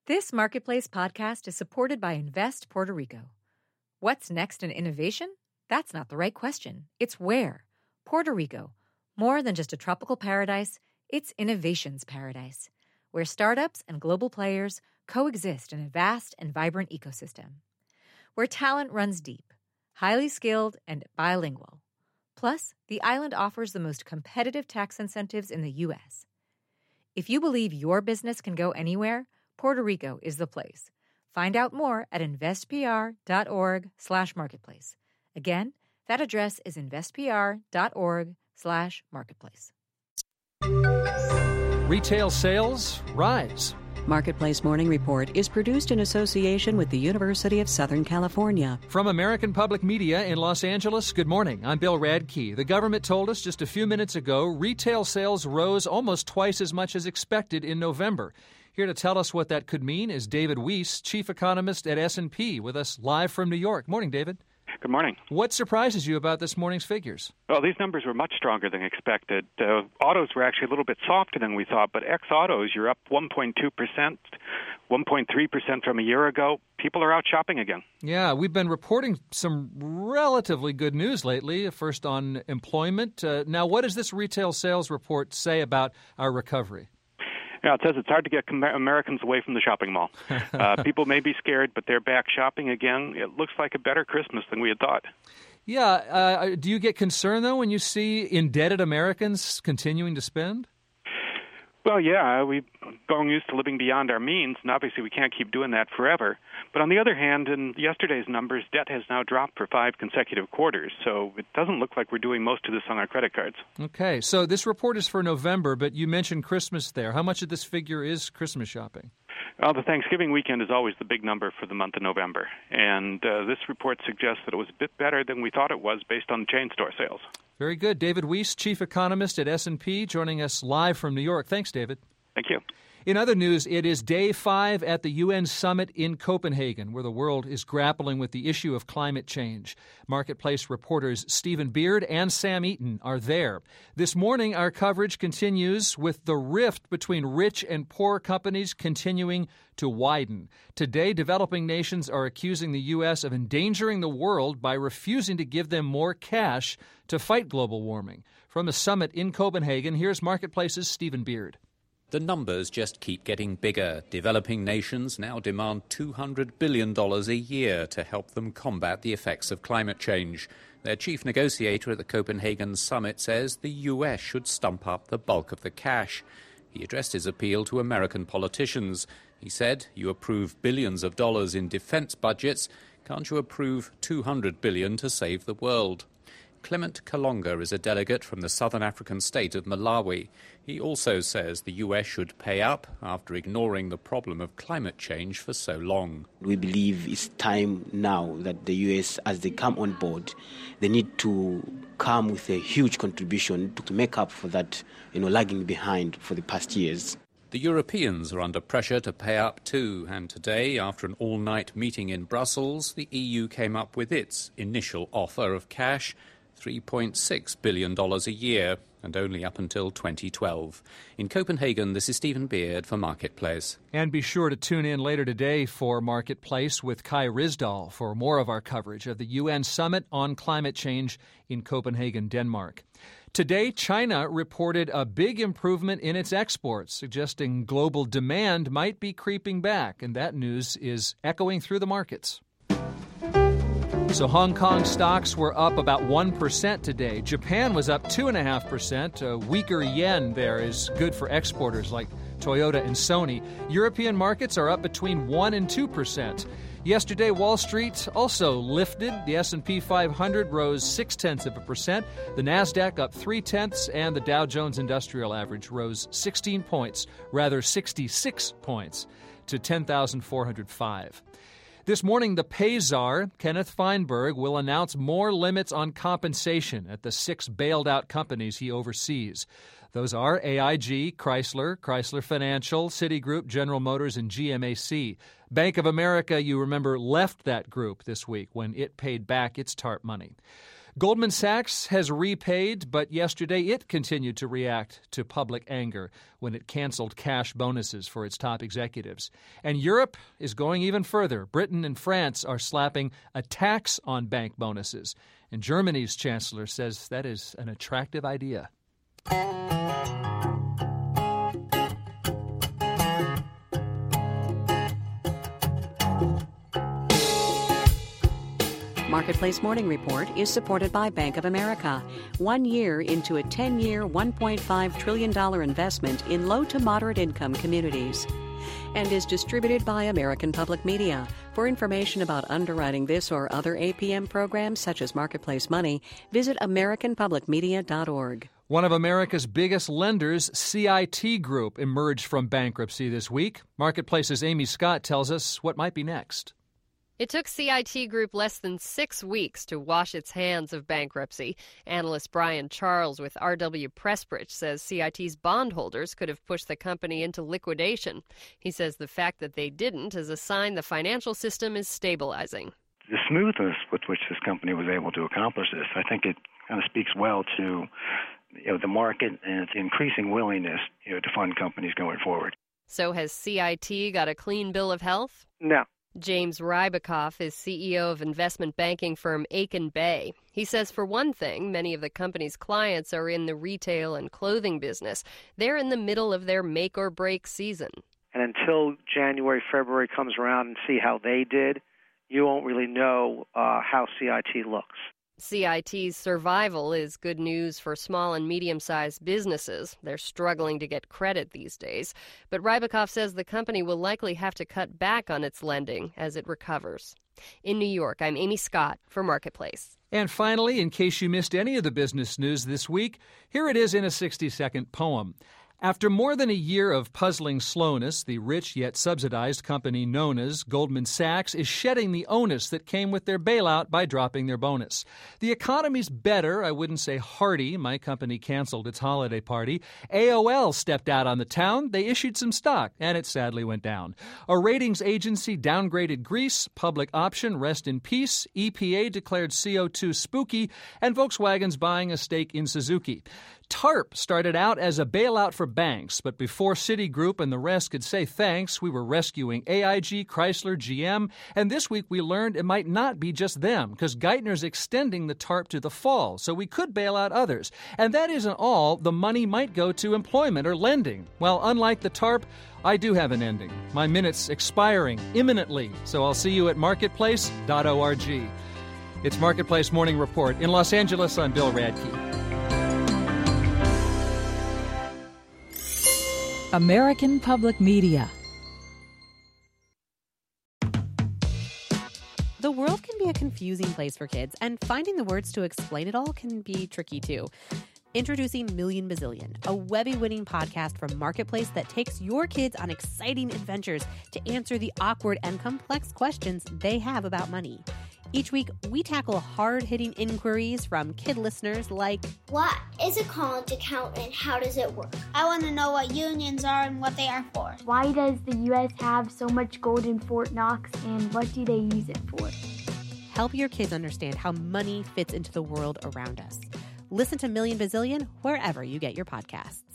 This Marketplace podcast is supported by Invest Puerto Rico. What's next in innovation? That's not the right question. It's where. Puerto Rico. More than just a tropical paradise, it's innovation's paradise, where startups and global players coexist in a vast and vibrant ecosystem. Where talent runs deep, highly skilled, and bilingual. Plus, the island offers the most competitive tax incentives in the U.S. If you believe your business can go anywhere, Puerto Rico is the place. Find out more at investpr.org/marketplace. Again, that address is investpr.org/marketplace. Retail sales rise. Marketplace Morning Report is produced in association with the University of Southern California. From American Public Media in Los Angeles, good morning. I'm Bill Radke. The government told us just a few minutes ago retail sales rose almost twice as much as expected in November. Here to tell us what that could mean is David Weiss, chief economist at S&P, with us live from New York. Morning, David. Good morning. What surprises you about this morning's figures? Well, these numbers were much stronger than expected. Autos were actually a little bit softer than we thought, but ex-autos, you're up 1.2%, 1.3% from a year ago. People are out shopping again. Yeah, we've been reporting some relatively good news lately, first on employment. Now, what does this retail sales report say about our recovery? Yeah, it says it's hard to get Americans away from the shopping mall. People may be scared, but they're back shopping again. It looks like a better Christmas than we had thought. Yeah. Do you get concerned, though, when you see indebted Americans continuing to spend? Well, yeah, we've grown used to living beyond our means, and obviously we can't keep doing that forever. But on the other hand, in yesterday's numbers, debt has now dropped for 5 consecutive quarters, so it doesn't look like we're doing most of this on our credit cards. Okay, so this report is for November, but you mentioned Christmas there. How much of this figure is Christmas shopping? Well, the Thanksgiving weekend is always the big number for the month of November, and this report suggests that it was a bit better than we thought it was based on chain store sales. Very good. David Weiss, chief economist at S&P, joining us live from New York. Thanks, David. Thank you. In other news, it is day 5 at the UN summit in Copenhagen, where the world is grappling with the issue of climate change. Marketplace reporters Stephen Beard and Sam Eaton are there. This morning, our coverage continues with the rift between rich and poor companies continuing to widen. Today, developing nations are accusing the U.S. of endangering the world by refusing to give them more cash to fight global warming. From the summit in Copenhagen, here's Marketplace's Stephen Beard. The numbers just keep getting bigger. Developing nations now demand $200 billion a year to help them combat the effects of climate change. Their chief negotiator at the Copenhagen summit says the U.S. should stump up the bulk of the cash. He addressed his appeal to American politicians. He said, "You approve billions of dollars in defense budgets. Can't you approve $200 billion to save the world?" Clement Kalonga is a delegate from the southern African state of Malawi. He also says the U.S. should pay up after ignoring the problem of climate change for so long. We believe it's time now that the U.S., as they come on board, they need to come with a huge contribution to make up for that, lagging behind for the past years. The Europeans are under pressure to pay up too, and today, after an all-night meeting in Brussels, the EU came up with its initial offer of cash, $3.6 billion a year, and only up until 2012. In Copenhagen, this is Stephen Beard for Marketplace. And be sure to tune in later today for Marketplace with Kai Ryssdal for more of our coverage of the UN Summit on Climate Change in Copenhagen, Denmark. Today, China reported a big improvement in its exports, suggesting global demand might be creeping back, and that news is echoing through the markets. So Hong Kong stocks were up about 1% today. Japan was up 2.5%. A weaker yen there is good for exporters like Toyota and Sony. European markets are up between 1% and 2%. Yesterday, Wall Street also lifted. The S&P 500 rose 0.6%. The NASDAQ up 0.3%, and the Dow Jones Industrial Average rose 66 points to 10,405. This morning, the pay czar, Kenneth Feinberg, will announce more limits on compensation at the 6 bailed-out companies he oversees. Those are AIG, Chrysler Financial, Citigroup, General Motors, and GMAC. Bank of America, you remember, left that group this week when it paid back its TARP money. Goldman Sachs has repaid, but yesterday it continued to react to public anger when it canceled cash bonuses for its top executives. And Europe is going even further. Britain and France are slapping a tax on bank bonuses. And Germany's chancellor says that is an attractive idea. Marketplace Morning Report is supported by Bank of America. 1 year into a 10-year, $1.5 trillion investment in low to moderate income communities. And is distributed by American Public Media. For information about underwriting this or other APM programs such as Marketplace Money, visit americanpublicmedia.org. One of America's biggest lenders, CIT Group, emerged from bankruptcy this week. Marketplace's Amy Scott tells us what might be next. It took CIT Group less than 6 weeks to wash its hands of bankruptcy. Analyst Brian Charles with R.W. Pressbridge says CIT's bondholders could have pushed the company into liquidation. He says the fact that they didn't is a sign the financial system is stabilizing. The smoothness with which this company was able to accomplish this, I think it kind of speaks well to the market and its increasing willingness to fund companies going forward. So has CIT got a clean bill of health? No. James Rybakoff is CEO of investment banking firm Aiken Bay. He says, for one thing, many of the company's clients are in the retail and clothing business. They're in the middle of their make-or-break season. And until January, February comes around and see how they did, you won't really know how CIT looks. CIT's survival is good news for small and medium-sized businesses. They're struggling to get credit these days. But Rybakoff says the company will likely have to cut back on its lending as it recovers. In New York, I'm Amy Scott for Marketplace. And finally, in case you missed any of the business news this week, here it is in a 60-second poem. After more than a year of puzzling slowness, the rich yet subsidized company known as Goldman Sachs is shedding the onus that came with their bailout by dropping their bonus. The economy's better, I wouldn't say hearty. My company canceled its holiday party. AOL stepped out on the town. They issued some stock, and it sadly went down. A ratings agency downgraded Greece. Public option, rest in peace. EPA declared CO2 spooky, and Volkswagen's buying a stake in Suzuki. TARP started out as a bailout for banks, but before Citigroup and the rest could say thanks, we were rescuing AIG, Chrysler, GM, and this week we learned it might not be just them, because Geithner's extending the TARP to the fall, so we could bail out others. And that isn't all. The money might go to employment or lending. Well, unlike the TARP, I do have an ending. My minute's expiring imminently, so I'll see you at marketplace.org. It's Marketplace Morning Report. In Los Angeles, I'm Bill Radke. American Public Media. The world can be a confusing place for kids, and finding the words to explain it all can be tricky too. Introducing Million Bazillion, a Webby-winning podcast from Marketplace that takes your kids on exciting adventures to answer the awkward and complex questions they have about money. Each week, we tackle hard-hitting inquiries from kid listeners like, what is a college account and how does it work? I want to know what unions are and what they are for. Why does the U.S. have so much gold in Fort Knox and what do they use it for? Help your kids understand how money fits into the world around us. Listen to Million Bazillion wherever you get your podcasts.